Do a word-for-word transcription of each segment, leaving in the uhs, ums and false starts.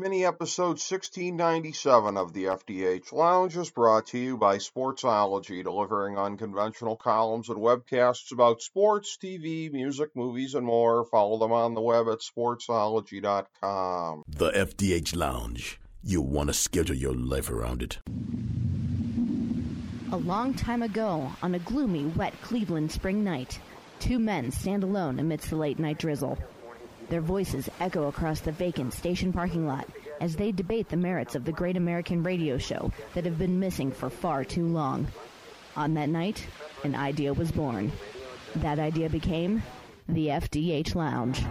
Mini episode sixteen ninety-seven of the F D H Lounge is brought to you by Sportsology, delivering unconventional columns and webcasts about sports, T V, music, movies, and more. Follow them on the web at sportsology dot com. The F D H Lounge. You want to schedule your life around it. A long time ago, on a gloomy, wet Cleveland spring night, two men stand alone amidst the late-night drizzle. Their voices echo across the vacant station parking lot as they debate the merits of the great American radio show that have been missing for far too long. On that night, an idea was born. That idea became the F D H Lounge.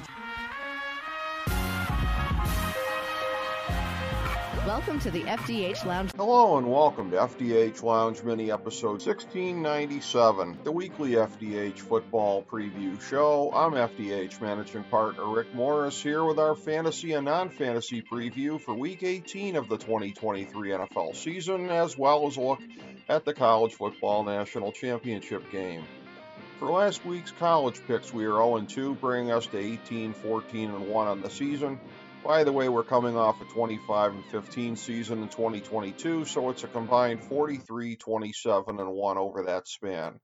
Welcome to the F D H Lounge. Hello and welcome to F D H Lounge Mini Episode sixteen ninety-seven, the weekly F D H football preview show. I'm F D H Managing Partner Rick Morris here with our fantasy and non-fantasy preview for Week eighteen of the twenty twenty-three N F L season, as well as a look at the College Football National Championship game. For last week's college picks, we are oh and two, bringing us to eighteen, fourteen, and one on the season. By the way, we're coming off a twenty-five and fifteen season in twenty twenty-two, so it's a combined forty-three, twenty-seven, and one over that span.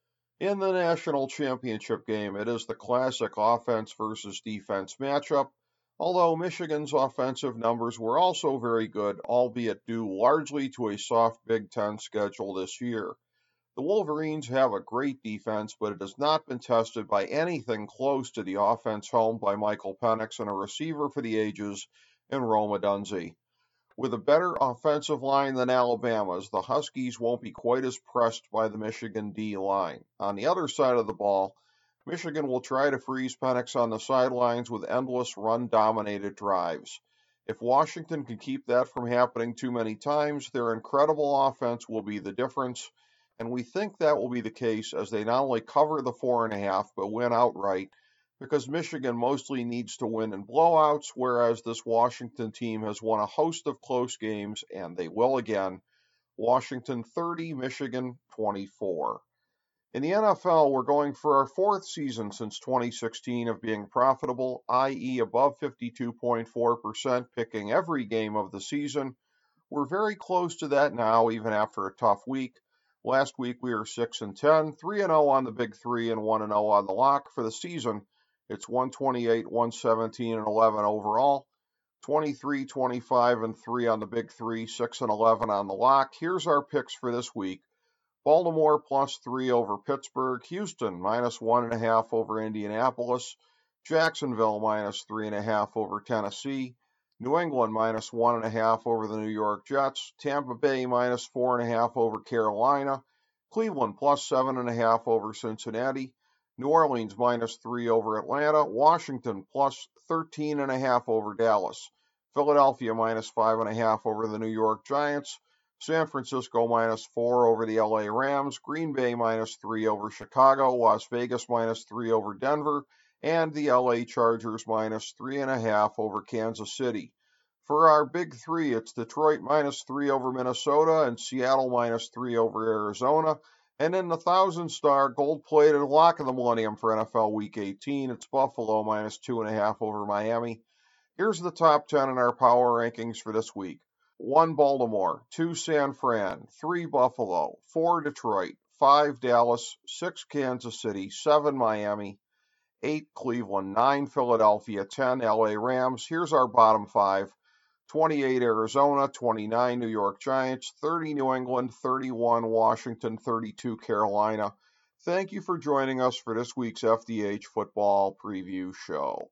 In the national championship game, it is the classic offense versus defense matchup, although Michigan's offensive numbers were also very good, albeit due largely to a soft Big Ten schedule this year. The Wolverines have a great defense, but it has not been tested by anything close to the offense helmed by Michael Penix and a receiver for the ages in Rome Odunze. With a better offensive line than Alabama's, the Huskies won't be quite as pressed by the Michigan D-line. On the other side of the ball, Michigan will try to freeze Penix on the sidelines with endless run-dominated drives. If Washington can keep that from happening too many times, their incredible offense will be the difference. And we think that will be the case as they not only cover the four and a half, but win outright, because Michigan mostly needs to win in blowouts, whereas this Washington team has won a host of close games, and they will again. Washington thirty, Michigan twenty-four. In the N F L, we're going for our fourth season since twenty sixteen of being profitable, that is above fifty-two point four percent, picking every game of the season. We're very close to that now, even after a tough week. Last week we were six and ten, three and oh on the Big Three, and one and oh on the lock. For the season, it's one twenty-eight, one seventeen, and eleven overall. twenty-three, twenty-five, and three on the Big Three, six and eleven on the lock. Here's our picks for this week. Baltimore plus three over Pittsburgh. Houston minus one and a half over Indianapolis. Jacksonville minus three and a half over Tennessee. New England minus one and a half over the New York Jets. Tampa Bay minus four and a half over Carolina. Cleveland plus seven and a half over Cincinnati. New Orleans minus three over Atlanta. Washington plus thirteen and a half over Dallas. Philadelphia minus five and a half over the New York Giants. San Francisco minus four over the L A Rams. Green Bay minus three over Chicago. Las Vegas minus three over Denver. And the L A Chargers minus three and a half over Kansas City. For our Big Three, it's Detroit minus three over Minnesota and Seattle minus three over Arizona. And in the thousand-star gold-plated lock of the millennium for N F L Week eighteen, it's Buffalo minus two and a half over Miami. Here's the top ten in our power rankings for this week. one Baltimore, two San Fran, three Buffalo, four Detroit, five Dallas, six Kansas City, seven Miami, eight Cleveland, nine Philadelphia, ten L A Rams. Here's our bottom five. twenty-eight Arizona, twenty-nine New York Giants, thirty New England, thirty-one Washington, thirty-two Carolina. Thank you for joining us for this week's F D H Football Preview Show.